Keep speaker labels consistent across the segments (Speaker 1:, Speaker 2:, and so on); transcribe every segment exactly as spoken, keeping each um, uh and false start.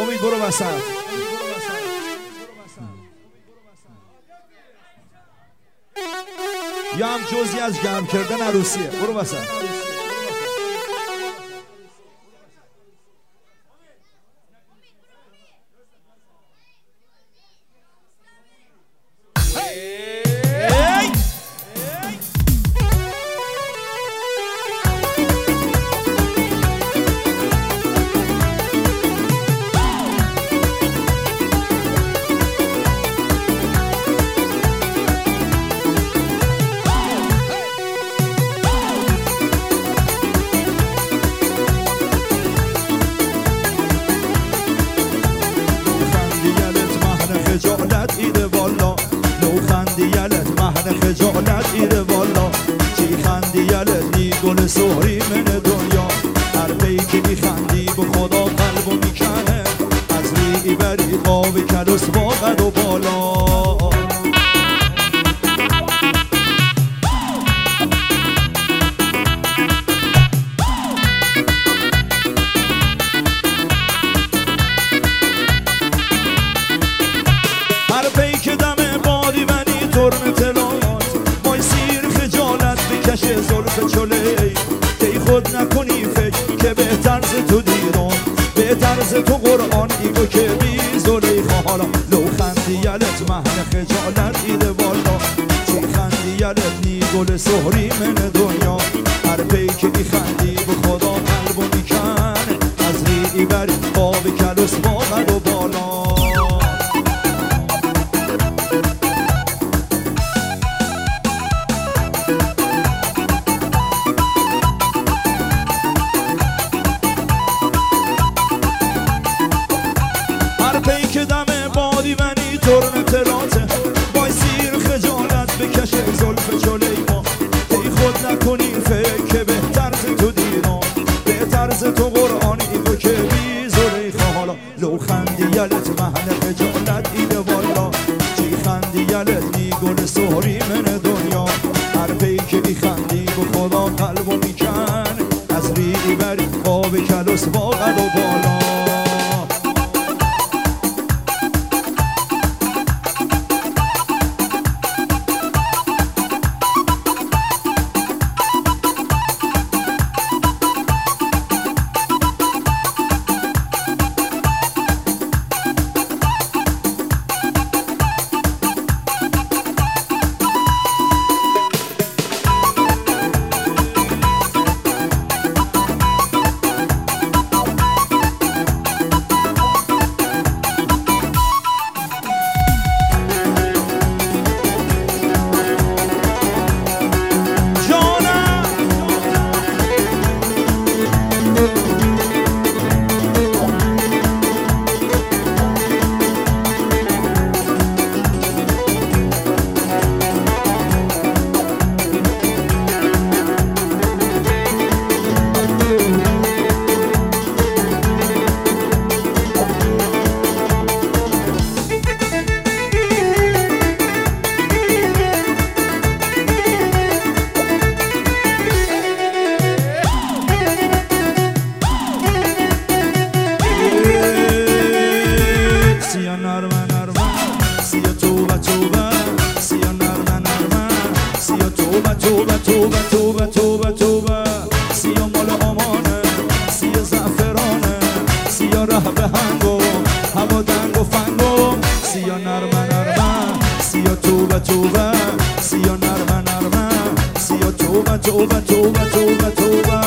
Speaker 1: امید برو وسط. یا هم جزئی از گرم کردن عروسیه. برو وسط. خجالت ایره والا چی خندی یلت نی گل سهری من دنیا هر بیکی میخندی به خدا قلبو میکنه از ریگی بری قاوی کلوس با قد و بالا هر بیک دم بادی بنی ترم تلات مای سیر خجالت بکشه زلف چله دی خود نکنی فکر که بهتر ز تو دیران بهتر ز تو قرآن ایگو که بی زلیخا حالا لو خندی یلت مهن خجالت ایده بالا چی خندی یلت نی گل سهری من دنیا هر بیکی بی خندی به خدا قلبو میکن از ریگی بری قاوی کلوس با قد و بالا پیک دم بادی منی ترم تلاته بای سیر خجالت بکشه زلف چله ما ای خود نکنی فکر که بهتر ز تو دیران بهتر ز تو قرآن ایگو که بی زلیخا حالا لو خندی یلت مهن خجالت ایده والا چی خندی یلت نی گل سهری من دنیا هر پیک بی خندی به خدا قلبو میکن از ریگی بری قاوی کلوس با قد و بالا توبه توبه توبه توبه توبه سیا مال آمانه سیا زعفرانه سیا ره به هنگو هوا دنگ و فنگو سیا نرمه نرمه سیا توبه توبه سیا نرمه نرمه سیا توبه توبه توبه توبه توبه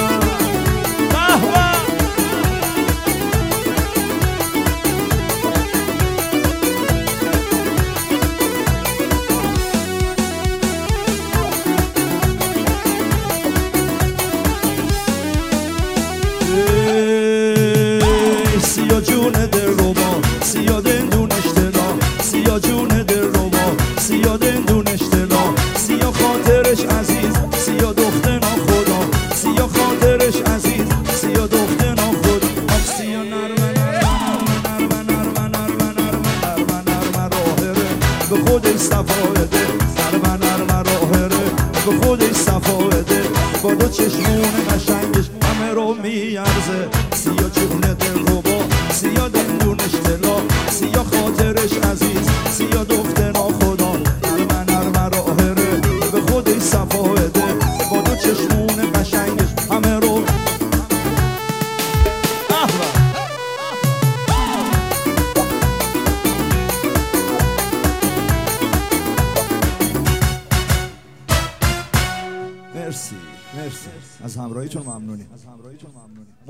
Speaker 1: سیا جون دل رو با سیا دندون اشتلا سیا جون دل رو با سیا دندون اشتلا سیا خاطرش عزیز سیا دختر ناخدا سیا خاطرش عزیز سیا دختر ناخدا آخ سیا نرمه نرمه نرمه نرمه نرمه نرمه نرمه راهره به خودش صفایده نرمه نرمه راهره به خودش صفایده با دو چشمون قشنگش همه رو میارزه سیا جون دل رو با سیا دندونش سیا خاطرش عزیز سیا دختر ناخدا نرمه نرمه راهره به خودش صفا بده با دو چشمون قشنگش همه رو مرسی مرسی از همراهیتون ممنونی.